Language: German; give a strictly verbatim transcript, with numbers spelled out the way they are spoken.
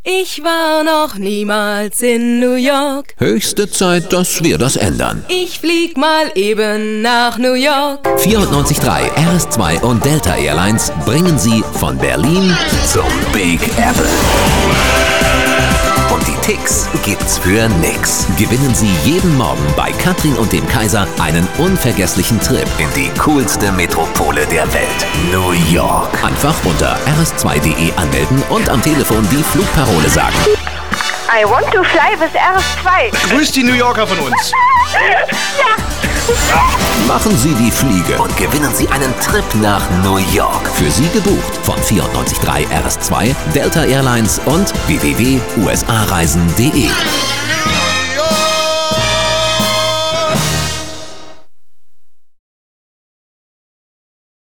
Ich war noch niemals in New York. Höchste Zeit, dass wir das ändern. Ich flieg mal eben nach New York. vierundneunzig Komma drei R S zwei und Delta Airlines bringen Sie von Berlin zum Big Apple. Und die Ticks gibt's für nix. Gewinnen Sie jeden Morgen bei Katrin und dem Kaiser einen unvergesslichen Trip in die coolste Metropole der Welt, New York. Einfach unter r s zwei punkt de anmelden und am Telefon die Flugparole sagen. I want to fly with R S zwei. Grüß die New Yorker von uns. Ja. Machen Sie die Fliege und gewinnen Sie einen Trip nach New York. Für Sie gebucht von vierundneunzig Komma drei R S zwei, Delta Airlines und w w w punkt u s a reisen punkt de.